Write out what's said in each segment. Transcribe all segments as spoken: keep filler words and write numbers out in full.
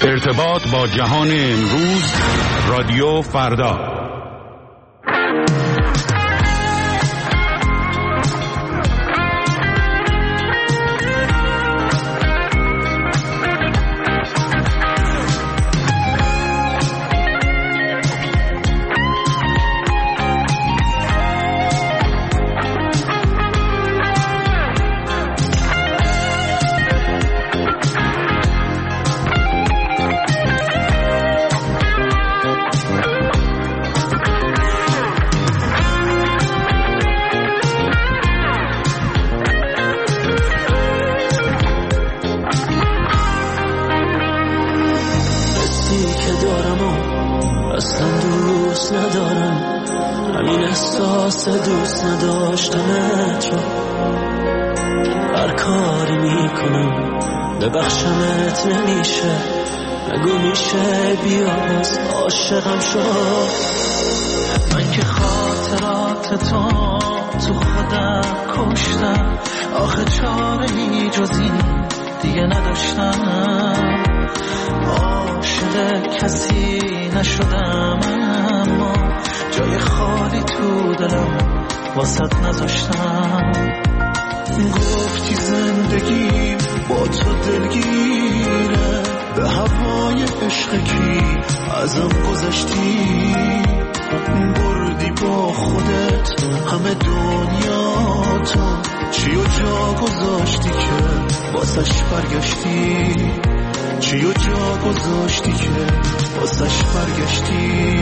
ارتباط با جهان امروز، رادیو فردا. دوست نداشتمت رو هر کاری میکنم ببخشمت نمیشه، نگو میشه بیا باز عاشقم شد. من که خاطرات تو تو خودم کشتم، آخه چاره‌ای جز این دیگه نداشتم. عاشق کسی نشدم اما جای خالی تو دلم واسط نذاشتم. گفتی زندگی با تو دلگیره، به هوای عشق کی ازم گذشتی. بردی با خودت همه دنیا تو، چی و جا گذاشتی که واسش برگشتی. چی و جا گذاشتی که واسش برگشتی.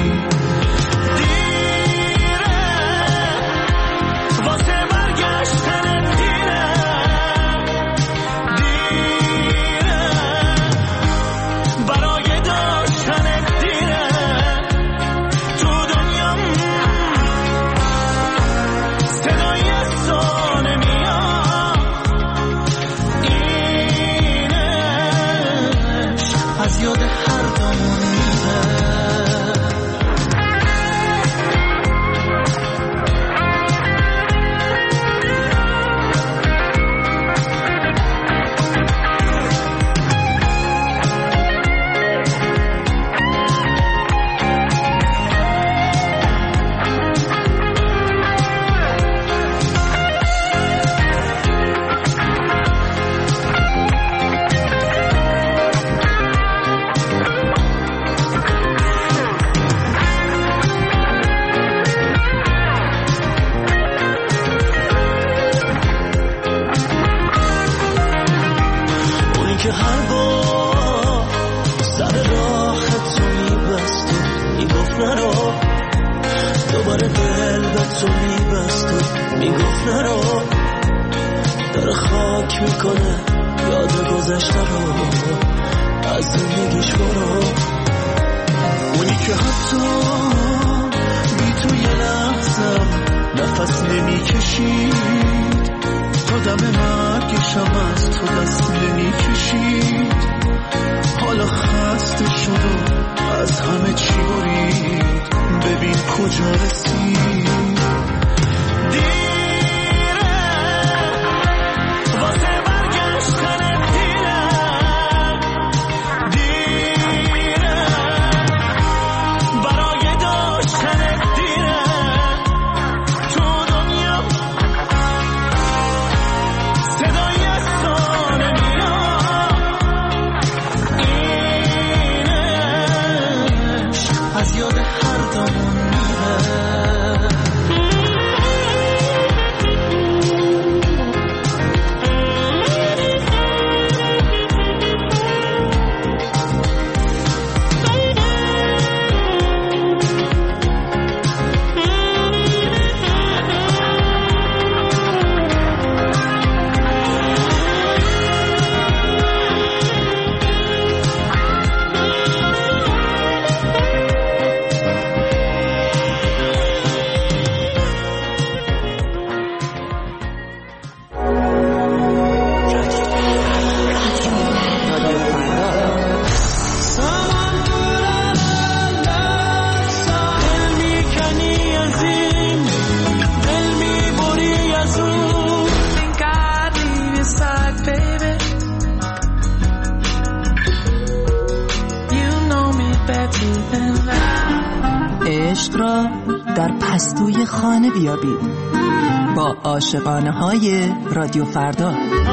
عشق را در پستوی خانه بیابید با عاشقانه های رادیو فردا.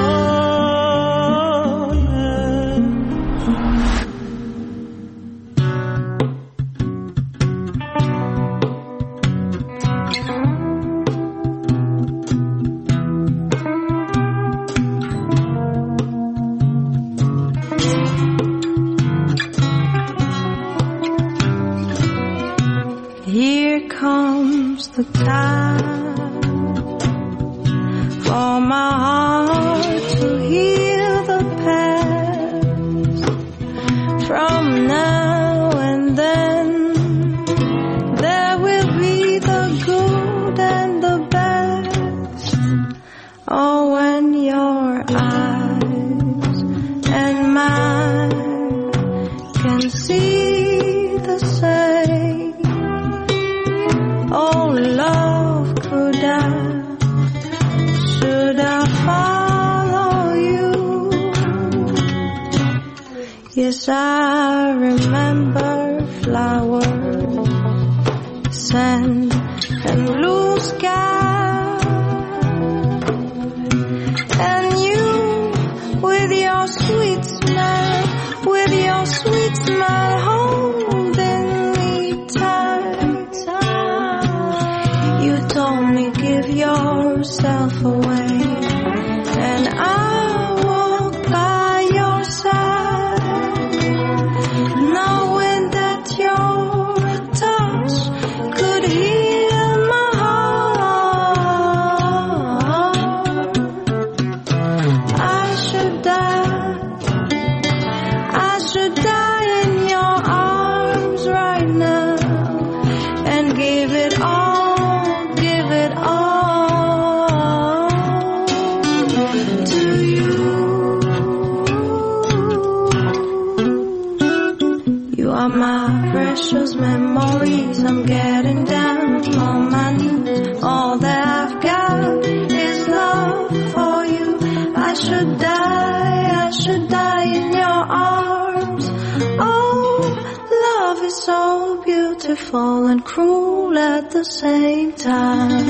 The time for my heart to heal the past. From now and then there will be the good and the best. Oh, when your eyes and mine can see the same. Oh, love, could I, should I follow you? Yes, I remember flowers, sand, and blue sky. And you, with your sweet smile, with your sweet smile, holding me tight. You told me give yourself away, and I walk by your side, knowing that your touch could heal my heart. I should die, I should die in your arms right now, and give it all. My precious memories, I'm getting down on my knees. All that I've got is love for you. I should die, I should die in your arms. Oh, love is so beautiful and cruel at the same time.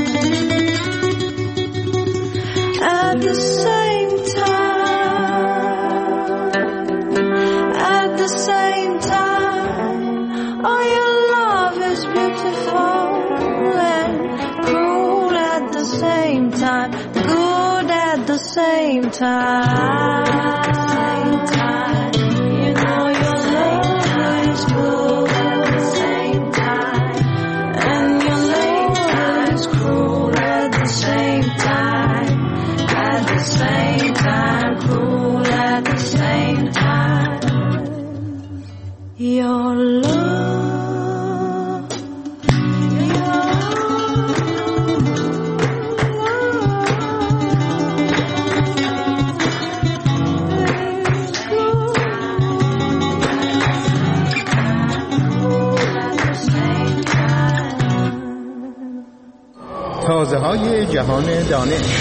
At the same time. At the same time. Oh, your love is beautiful and cruel at the same time, good at the same time. You know your love is good at the same time, and your love is cruel at the same time, at the same time, cruel at the same time. Your love. تازه های جهان دانش.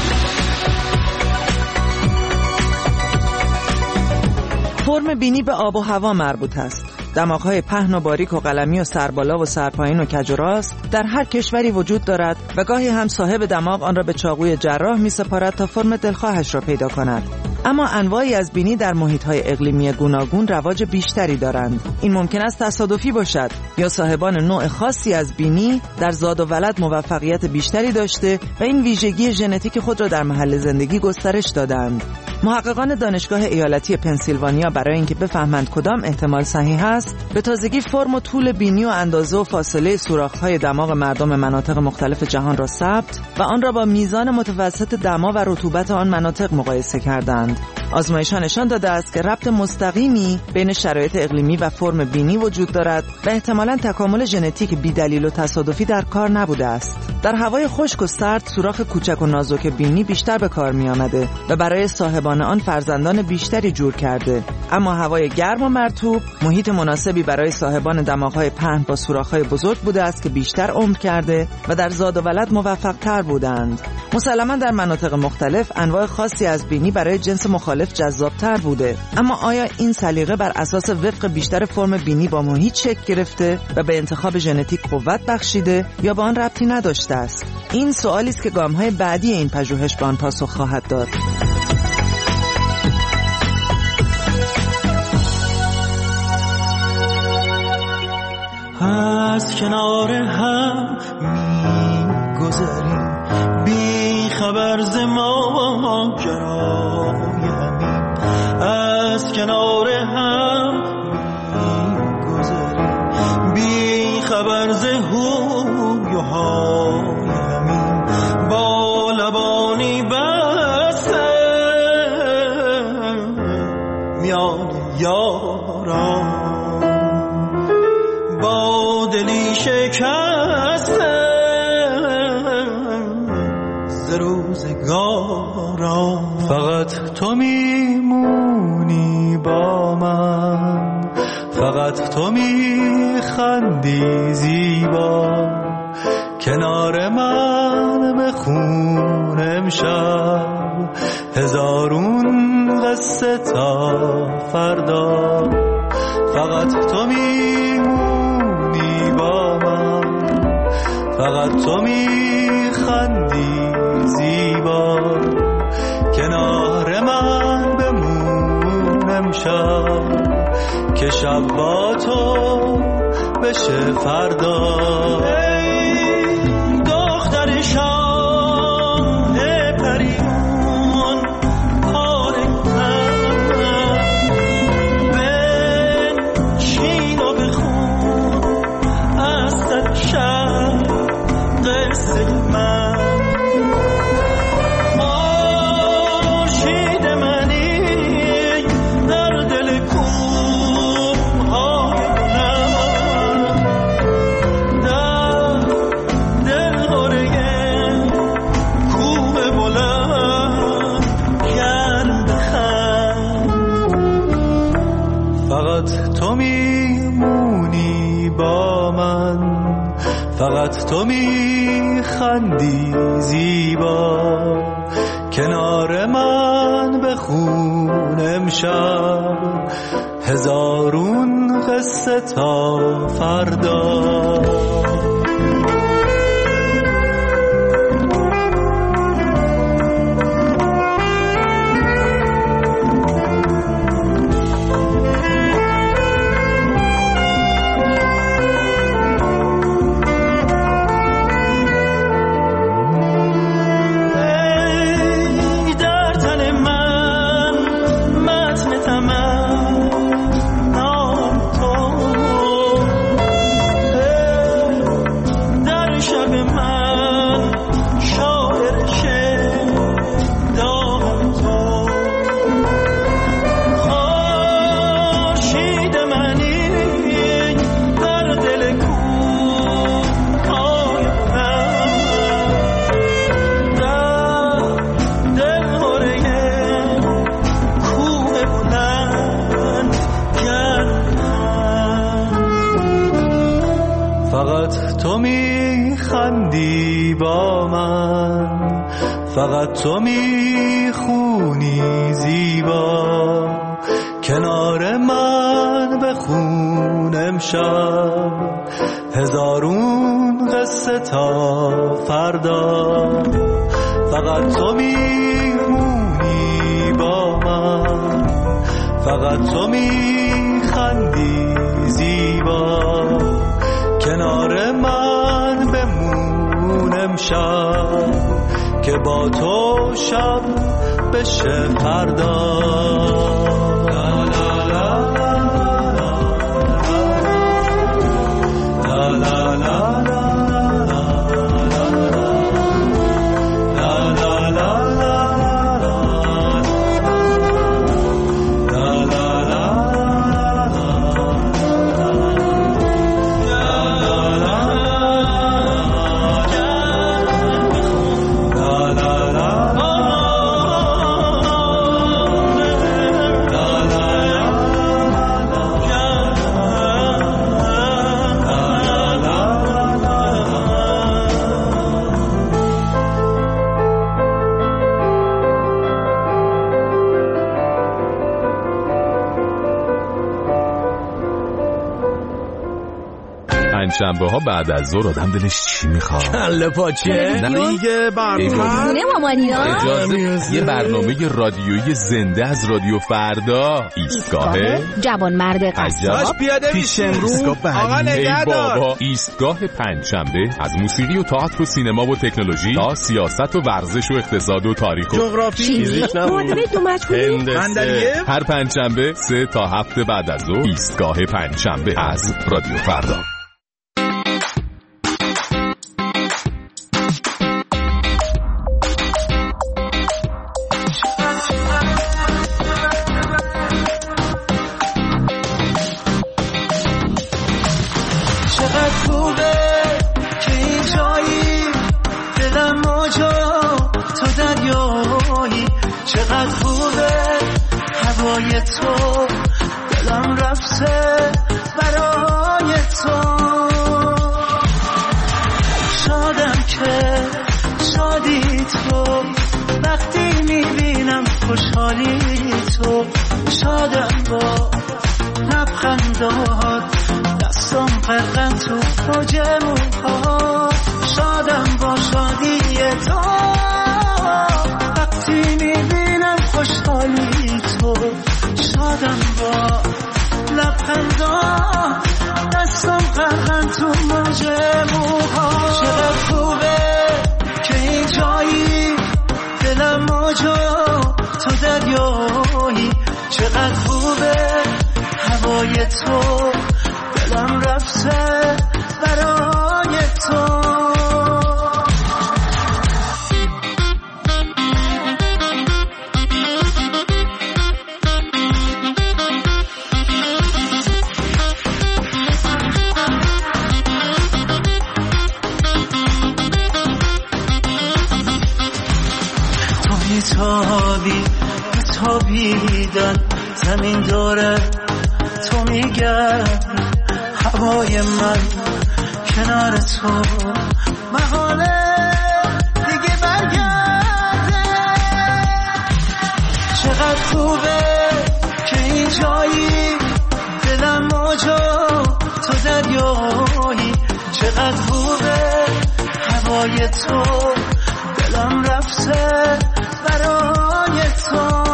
فرم بینی به آب و هوا مربوط است. دماغ‌های پهن و باریک و قلمی و سربالا و سرپایین و کج و راست در هر کشوری وجود دارد و گاهی هم صاحب دماغ آن را به چاقوی جراح می‌سپارد تا فرم دلخواهش را پیدا کند. اما انواعی از بینی در محیط‌های اقلیمی گوناگون رواج بیشتری دارند. این ممکن است تصادفی باشد یا صاحبان نوع خاصی از بینی در زاد و ولد موفقیت بیشتری داشته و این ویژگی ژنتیک خود را در محل زندگی گسترش دادند. محققان دانشگاه ایالتی پنسیلوانیا برای اینکه بفهمند کدام احتمال صحیح است، به تازگی فرم و طول بینی و اندازه و فاصله سوراخ‌های دماغ مردم مناطق مختلف جهان را ثبت و آن را با میزان متوسط دما و رطوبت آن مناطق مقایسه کردند. آزمایش‌ها نشان داده است که ربط مستقیمی بین شرایط اقلیمی و فرم بینی وجود دارد و احتمالاً تکامل ژنتیک بی‌دلیل و تصادفی در کار نبوده است. در هوای خشک و سرد سوراخ کوچک و نازک بینی بیشتر به کار می‌آمده و برای صاحبان آن فرزندان بیشتری جور کرده، اما هوای گرم و مرطوب محیط مناسبی برای صاحبان دماغ‌های پهن با سوراخ‌های بزرگ بوده است که بیشتر عمر کرده و در زاد و ولد موفق‌تر بودند. مسلماً در مناطق مختلف انواع خاصی از بینی برای جنس مخالف مخالف جذابتر بوده. اما آیا این سلیقه بر اساس وفق بیشتر فرم بینی با محیط شکل گرفته و به انتخاب ژنتیک قوت بخشیده یا با آن ربطی نداشته است؟ این سوالی است که گام‌های بعدی این پژوهش به آن پاسخ خواهد داد. از کنار هم می گذریم بی خبر ز ماجرای همین، از کنار هم می گذریم بی خبر ز هوی و های همین، با لبانی بسته میان یاران، با دلی شکسته ز روزگاران. فقط تو میمونی با من، فقط تو میخندی زیبا، کنار من بخون امشب هزارون قصه تا فردا. فقط تو میمونی با من، فقط تو میخندی زیبا، کنار من بمون امشب که شب با تو بشه فردا. ای دختر شاه پریون پاره من، بنشین و بخون از سر شب قصه من. خورشید منی در دل کوه‌های بلند، در دلهره کوه بلند گرم بخند. فقط تو میمونی با من، فقط تو میخندی زیبا، کنار من بخون امشب هزارون قصه تا فردا. فقط تو میخندی با من، فقط تو میخونی زیبا، کنار من بخون امشب هزارون قصه تا فردا. فقط تو میمونی با من، فقط تو میخندی زیبا، کنار من بمون امشب که با تو شب بشه فردا. لا لا لا لا لا لا لا پنجشنبه ها بعد از ظهر آدم دلش چی میخواد؟ کله پاچه دیگه برنامه اجازه یه برنامه رادیویی زنده از رادیو فردا. ایستگاه جوان مرد قصاب پیاده میشیم رو آقا نگهدار. بابا ایستگاه پنجشنبه از موسیقی و تئاتر و سینما و تکنولوژی تا سیاست و ورزش و اقتصاد و تاریخ و جغرافی فیزیک نبود هندسه. هر پنجشنبه سه تا هفته بعد از ظهر ایستگاه پنجشنبه از رادیو فردا. چقدر خوبه هوای تو، دلم رفته برای تو. شادم که شادی تو، وقتی میبینم خوشحالی تو. شادم با لبخندات، دستم غرقن تو موج موهات. شادم با شادی تو، خوشحالی تو. شادم با لبخندان، دستم غرقن تو موج موها. چقدر خوبه که این جایی، دلم موجا تو دریایی. چقدر خوبه هوای تو، دلم رفته برای تو. تابی تابیدن زمین داره، تو میگردی هوای من کنار تو. محاله دیگه برگرده. چقدر خوبه که این جایی، دلم موجا تو دریایی. چقدر خوبه هوای تو، دلم رفته برای تو.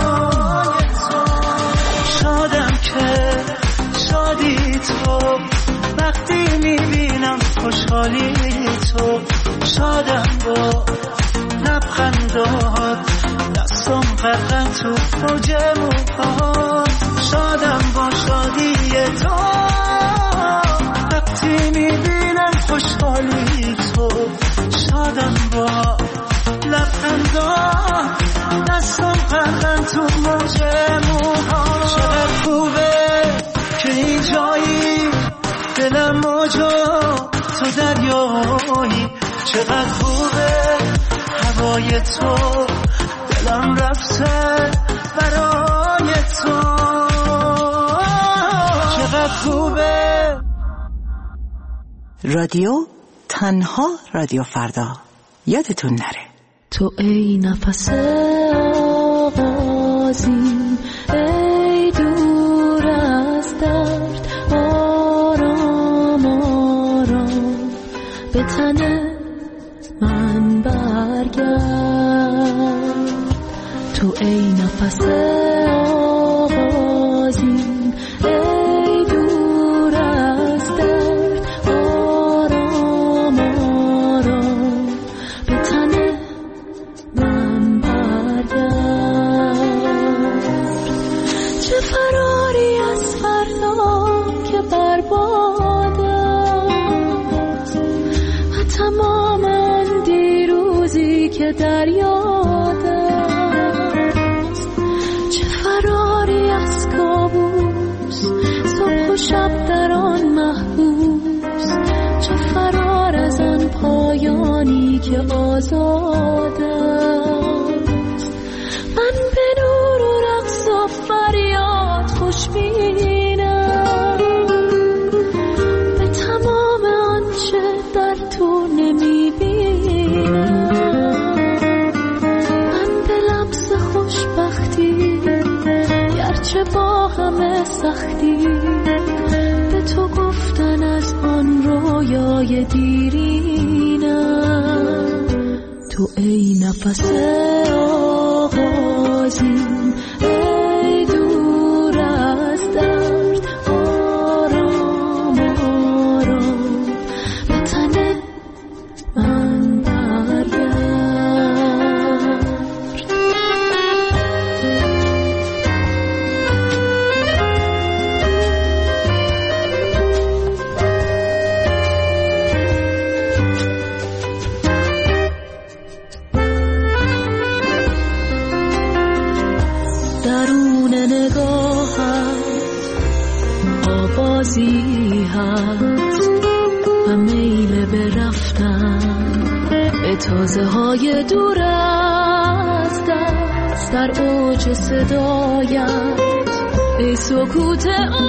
شادم که شادی تو، وقتی میبینم خوشحالی تو. شادم با لبخندات، دستم غرقن تو موج موهات. شادم با شادی تو، وقتی میبینم خوشحالی تو. شادم با لبخندان، دستم غرقن تو موج موها. چقدر خوبه که این جایی، دلم موجا تو دریایی. چقدر خوبه هوای تو، دلم رفته برای تو. چقدر خوبه. رادیو تنها رادیو فردا، یادتون نره. تو ای نفس آغازی، ای دور از درد، آرام آرام به تن من برگرد. تو ای نفس آغازی، ای دور از درد، آرام آرام به تن من برگرد. چه فراری از فردا که برباد است، و تمام آن دیروزی که در یاد است. چه فراری از کابوس، صبح و شب در آن محبوس. چه فرار از آن پایانی که آزاد است. من به نور و رقص و فریاد خوشبینم، به تمام آنچه در تو نمیبینم. من به لمس خوشبختی، گرچه با همه سختی، به تو گفتن از آن رو رویای دیرینم، تو ای نفس آغازین، ای دور از درد آرام آرام به تن من برگرد. درون نگاهت آوازی هست و میل به رفتن به تازه های دور از دست. در اوج صدایت ای سکوت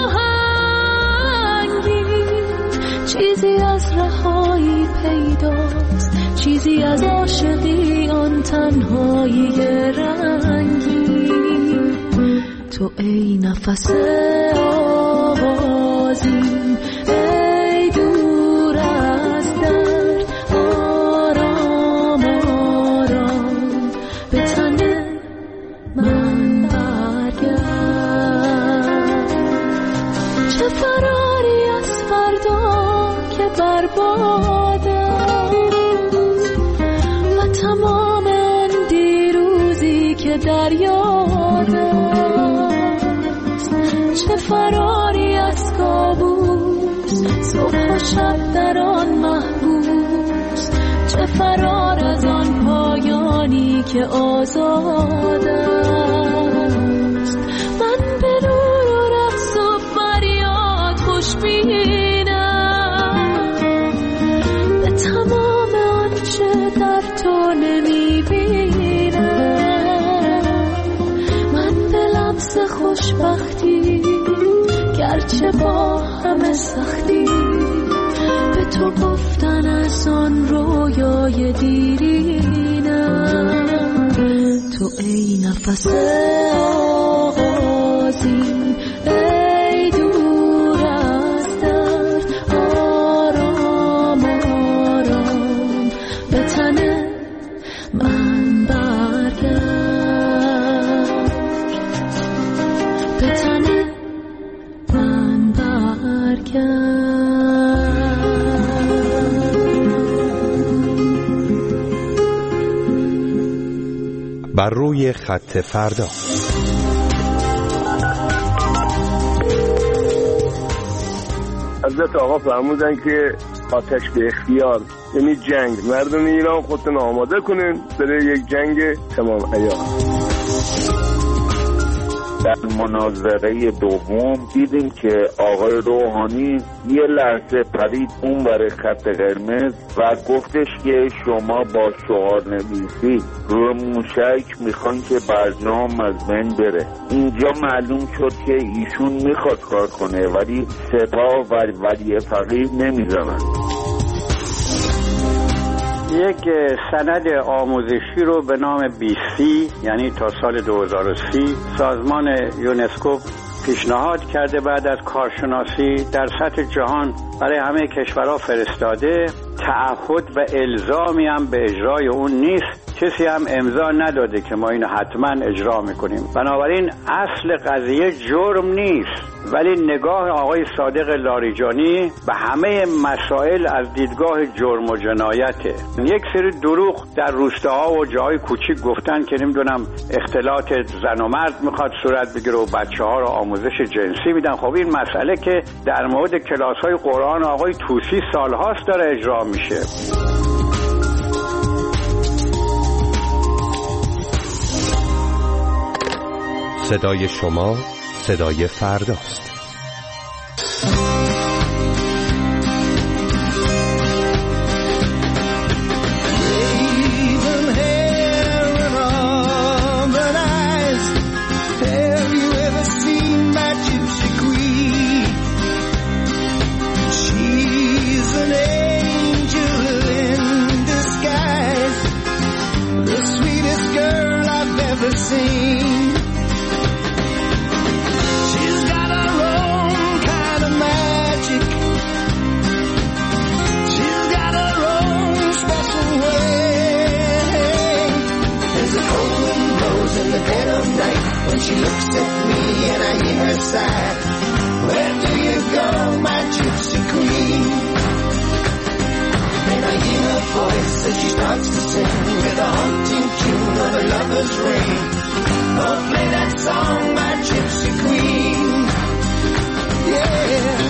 آهنگی، چیزی از رهایی پیداست، چیزی از عاشقی آن تنهایی رنگی. تو ای نفس آغازین، ای دور از درد آرام آرام به تن من برگرد. چه فراری از فردا که برباد است و تمام آن دیروزی که در یاد است. چه فراری از کابوس، صبح و شب در آن محبوس. چه فرار از آن پایانی که آزاد است. من به نور و رقص و فریاد خوشبینم، به تمام آنچه در تو نمیبینم. من به لمس خوشبختی گرچه با همه سختی، به تو گفتن از آن رویای دیرینم. تو ای نفس آغازین، ای دور از درد آرام آرام به تن من برگرد، به تن من برگرد. بر روی خط فردا. حضرت آقا فرمودن که آتش به اختیار، یعنی جنگ. مردم ایران خودتون آماده کنین برای یک جنگ تمام عیار. در مناظره دوم دیدیم که آقای روحانی یه لحظه پرید اون برای خط قرمز و گفتش که شما با شعار نویسی روی موشک میخوان که برجام از بین بره. اینجا معلوم شد که ایشون میخواد کار کنه ولی سپاه و ولی فقیه نمیزنن. یک سند آموزشی رو به نام بی سی یعنی تا سال دو هزار و سی سازمان یونسکو پیشنهاد کرده بعد از کارشناسی در سطح جهان برای همه کشورها فرستاده. تعهد و الزامی هم به اجرای اون نیست، کسی هم امضا نداده که ما اینو حتما اجرا میکنیم. بنابراین اصل قضیه جرم نیست، ولی نگاه آقای صادق لاریجانی به همه مسائل از دیدگاه جرم و جنایته. یک سری دروغ در روستاها و جاهای کوچیک گفتن که نمیدونم اختلاط زن و مرد میخواد صورت بگیره و بچه ها رو آموزش جنسی میدن. خب این مسئله که در مورد کلاس های قرآن آقای طوسی سالهاست داره اجرا میشه. صدای شما صدای فرداست. She's got a side. Where do you go, my gypsy queen? Then I hear her voice as she starts to sing with a haunting tune of a lover's ring. Oh, play that song, my gypsy queen. Yeah.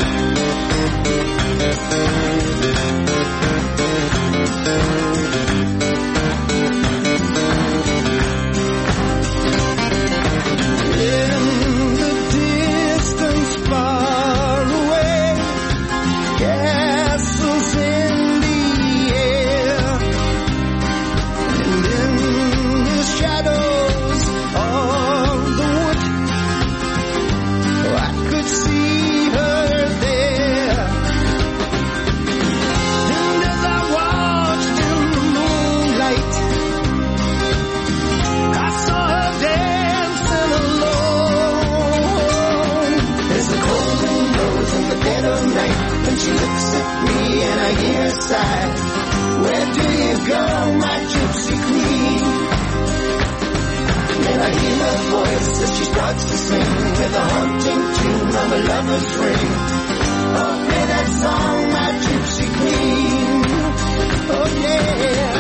She looks at me and I hear her sigh. Where do you go, my gypsy queen? Then I hear her voice as she starts to sing with a haunting tune of a lover's ring. Oh, play that song, my gypsy queen. Oh, yeah.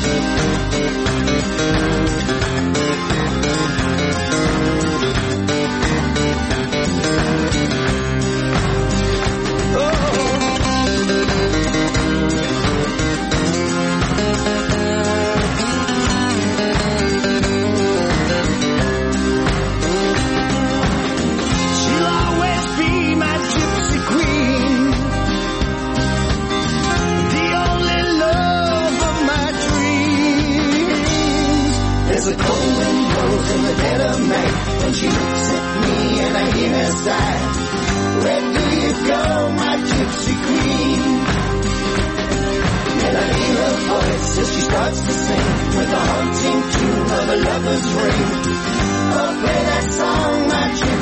There's a cold wind blows in the dead of night when she looks at me and I hear her sigh. Where do you go, my gypsy queen? Then I hear her voice as she starts to sing with a haunting tune of a lover's ring. Oh, play that song, my gypsy